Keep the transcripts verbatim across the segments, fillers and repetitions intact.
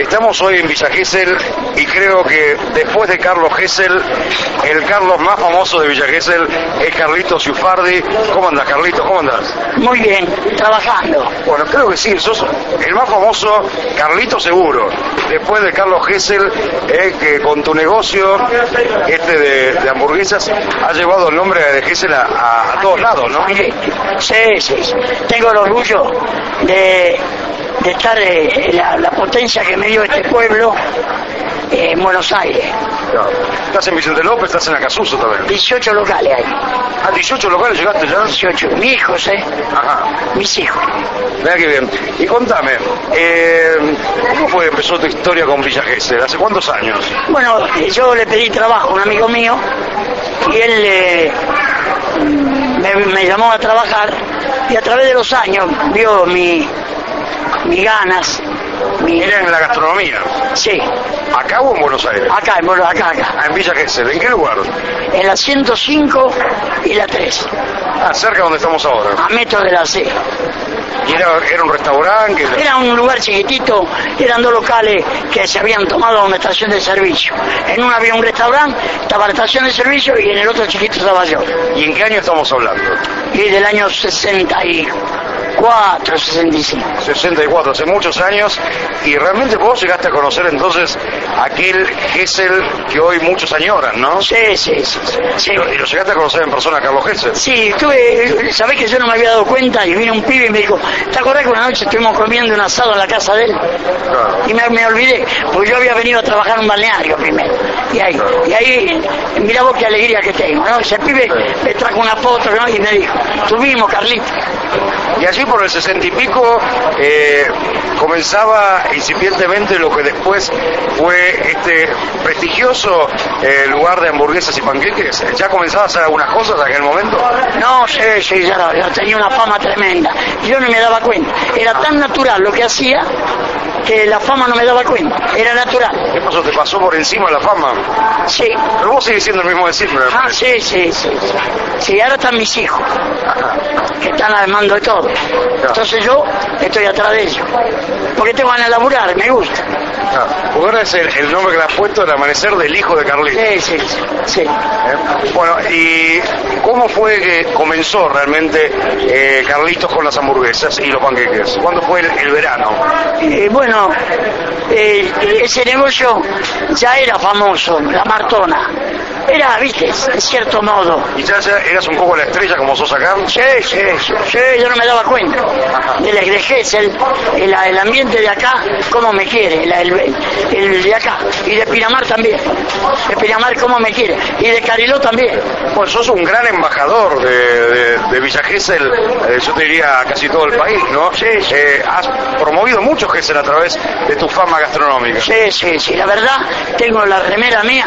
Estamos hoy en Villa Gesell y creo que después de Carlos Gesell, el Carlos más famoso de Villa Gesell es Carlitos Ciufardi. ¿Cómo andas, Carlitos? ¿Cómo andás? Muy bien, trabajando. Bueno, creo que sí, sos el más famoso, Carlitos seguro. Después de Carlos Gesell, eh, que con tu negocio este de, de hamburguesas ha llevado el nombre de Gesell a, a, a todos lados, ¿no? Sí, sí, sí. Tengo el orgullo de, de estar eh, la, la potencia que me dio este pueblo eh, en Buenos Aires. Claro. ¿Estás en Vicente López? ¿Estás en Acasuso también? dieciocho locales hay. ¿A dieciocho locales llegaste ya? dieciocho. Mis hijos, ¿eh? Ajá. Mis hijos. Mira qué bien. Y contame, eh, ¿cómo fue que empezó tu historia con Villa Gesell? ¿Hace cuántos años? Bueno, yo le pedí trabajo a un amigo mío y él eh, me, me llamó a trabajar y a través de los años vio mi, mis ganas. Mi... ¿Era en la gastronomía? Sí. ¿Acá o en Buenos Aires? Acá, en Buenos acá, acá. Ah, en Villa Gesell. ¿En qué lugar? En la ciento cinco y la tres. Ah, cerca donde estamos ahora. A metros de la C. ¿Y era, era un restaurante? Que... Era un lugar chiquitito, eran dos locales que se habían tomado a una estación de servicio. En uno había un restaurante, estaba la estación de servicio y en el otro chiquito estaba yo. ¿Y en qué año estamos hablando? Y del año sesenta y cuatro, sesenta y cinco. sesenta y cuatro, hace muchos años. Y realmente vos llegaste a conocer entonces aquel Gesell que hoy muchos añoran, ¿no? Sí, sí, sí. sí. ¿Y, lo, ¿Y lo llegaste a conocer en persona a Carlos Gesell? Sí, tuve, sabés que yo no me había dado cuenta y vino un pibe y me dijo, ¿te acordás que una noche estuvimos comiendo un asado en la casa de él? Claro. Y me, me olvidé, porque yo había venido a trabajar en un balneario primero. Y ahí, claro. y ahí, mirá vos qué alegría que tengo, ¿no? Ese pibe sí. me trajo una foto, ¿no? Y me dijo, tuvimos, Carlitos. Y allí por el sesenta y pico eh, comenzaba incipientemente lo que después fue este prestigioso eh, lugar de hamburguesas y panqueques. ¿Ya comenzaba a hacer algunas cosas en aquel momento? No, sí, sí, ya, ya tenía una fama tremenda. Yo no me daba cuenta. Era tan natural lo que hacía que la fama no me daba cuenta. Era natural. ¿Qué pasó? ¿Te pasó por encima la fama? Sí. Pero vos sigues siendo el mismo de siempre. Ah, sí, sí, sí. Sí, ahora están mis hijos, que están al mando de todo. Entonces yo estoy atrás de ellos. Porque te van a laburar, me gusta. Ah, porque ahora es el, el nombre que le has puesto, el amanecer del hijo de Carlitos. Sí, sí, sí. sí. ¿Eh? Bueno, ¿y cómo fue que comenzó realmente eh, Carlitos con las hamburguesas y los panqueques? ¿Cuándo fue el, el verano? Eh, bueno, eh, ese negocio ya era famoso, la Martona. Era, viste, en cierto modo. ¿Y ya, ya eras un poco la estrella como sos acá? Sí, sí, sí, sí, yo no me daba cuenta. De la de Gesell, el, el ambiente de acá, cómo me quiere, el, el, el de acá. Y de Pinamar también. De Pinamar, cómo me quiere. Y de Cariló también. Pues sos un gran embajador de, de, de Villa Gesell, eh, yo te diría a casi todo el país, ¿no? Sí, sí. Eh, has promovido mucho Gesell a través de tu fama gastronómica. Sí, sí, sí, la verdad, tengo la remera mía,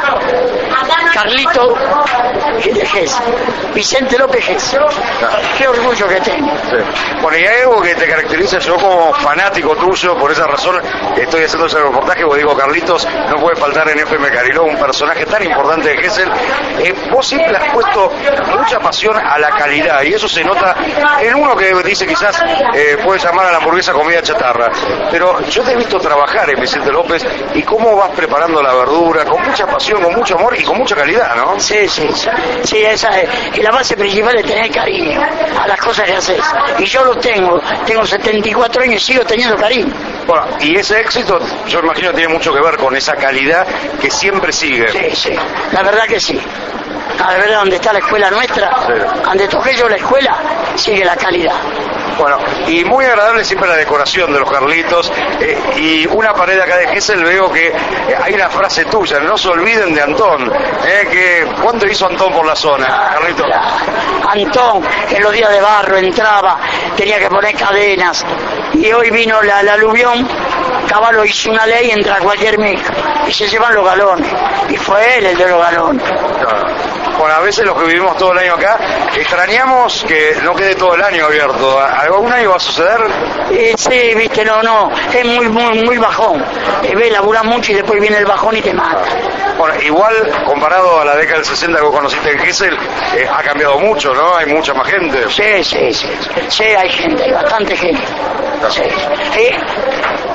Carlito de Gesell, Vicente López Gesell. Claro. Qué orgullo que tengo. Sí. Bueno, y hay algo que te caracteriza, yo como fanático tuyo, por esa razón estoy haciendo ese reportaje, porque digo, Carlitos no puede faltar en F M Cariló, un personaje tan importante de Gesell. Eh, vos siempre has puesto mucha pasión a la calidad, y eso se nota en uno que dice quizás eh, puede llamar a la hamburguesa comida chatarra, pero yo te he visto trabajar en Vicente López y cómo vas preparando la verdura, con mucha pasión, con mucho amor y con mucha calidad, ¿no? Sí, sí, sí, sí, esa es la base principal, es tener cariño a las cosas que haces, y yo lo tengo, tengo setenta y cuatro años y sigo teniendo cariño. Bueno, y ese éxito, yo imagino, tiene mucho que ver con esa calidad que siempre sigue. Sí, sí, la verdad que sí. La verdad, donde está la escuela nuestra, sí. Donde toqué yo la escuela, sigue la calidad. Bueno, y muy agradable siempre la decoración de los Carlitos, eh, y una pared acá de Gesell veo que eh, hay una frase tuya, no se olviden de Antón, eh, que ¿cuánto hizo Antón por la zona, Carlitos? Antón, en los días de barro entraba, tenía que poner cadenas, y hoy vino la, la aluvión, Caballo hizo una ley, entra cualquier mica, y se llevan los galones, y fue él el de los galones. Claro. Bueno, a veces los que vivimos todo el año acá, extrañamos que no quede todo el año abierto. ¿Algún año va a suceder? Eh, sí, viste, no, no, es muy, muy, muy bajón. Eh, ve, laburás mucho y después viene el bajón y te mata. Bueno, igual, comparado a la década del sesenta que vos conociste en Gesell, eh, ha cambiado mucho, ¿no? Hay mucha más gente. Sí, sí, sí, sí, hay gente, hay bastante gente. Sí. Eh,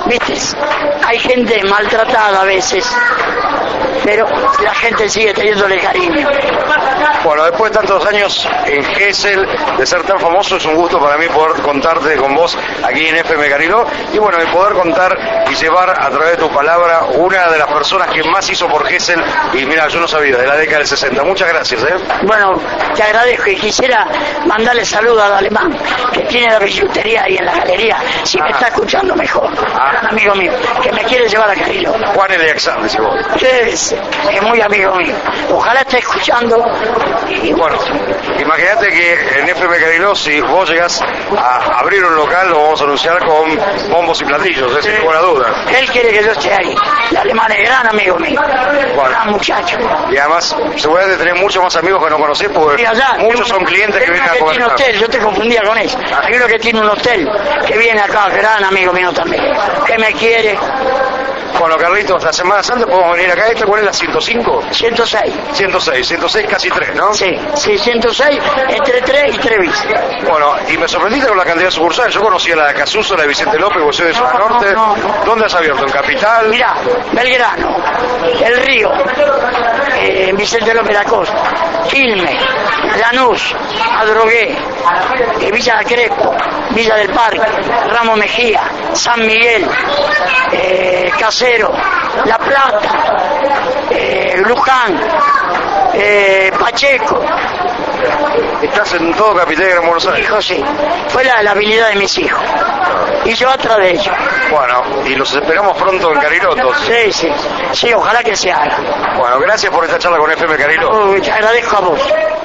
viste, hay gente maltratada a veces, pero la gente sigue teniéndole cariño. Bueno, después de tantos años en Gesell, de ser tan famoso, es un gusto para mí poder contarte con vos aquí en F M Cariló, y bueno, de poder contar y llevar a través de tu palabra una de las personas que más hizo por Gesell, y mira, yo no sabía, de la década del sesenta. Muchas gracias, ¿eh? Bueno, te agradezco y quisiera mandarle saludos al Alemán, que tiene la billutería ahí en la galería, si ah. me está escuchando mejor, ah. amigo mío, que me quiere llevar a Cariló. Juan Eliaxán, dice vos. Es, es muy amigo mío, ojalá esté escuchando. Y bueno, imagínate que en F M Cariló, si vos llegás a abrir un local, lo vamos a anunciar con bombos y platillos, ¿eh? Sin ninguna duda. Él quiere que yo esté ahí. El Alemán es gran amigo mío, bueno, gran muchacho. Y además, seguramente tenés muchos más amigos que no conocés, porque allá, muchos son clientes que vienen a comer. Tiene un hotel, yo te confundía con eso. Hay uno que tiene un hotel, que viene acá, gran amigo mío también, que me quiere. Bueno, Carlitos, la Semana Santa podemos venir acá. ¿Esta cuál es la ciento cinco? ciento seis. ciento seis, ciento seis casi tres, ¿no? Sí, sí, ciento seis, entre tres y tres bis. Bueno, y me sorprendiste con la cantidad de sucursales. Yo conocía la de Casuso, la de Vicente López, vos sois de Zona no, Norte. No, no, no. ¿Dónde has abierto? ¿En Capital? Mirá, Belgrano, El Río, eh, Vicente López da Costa, Quilmes, Lanús, Adrogué, eh, Villa de Crespo, Villa del Parque, Ramos Mejía, San Miguel, eh, Casero, La Plata, eh, Luján, eh, Pacheco. Estás en todo Capital y Gran Buenos Aires. Hijo, sí. Fue la, la habilidad de mis hijos. Y yo atrás de ellos. Bueno, y los esperamos pronto en Cariló. Sí, sí. Sí, ojalá que se haga. Bueno, gracias por esta charla con F M Cariló. Uy, te agradezco a vos.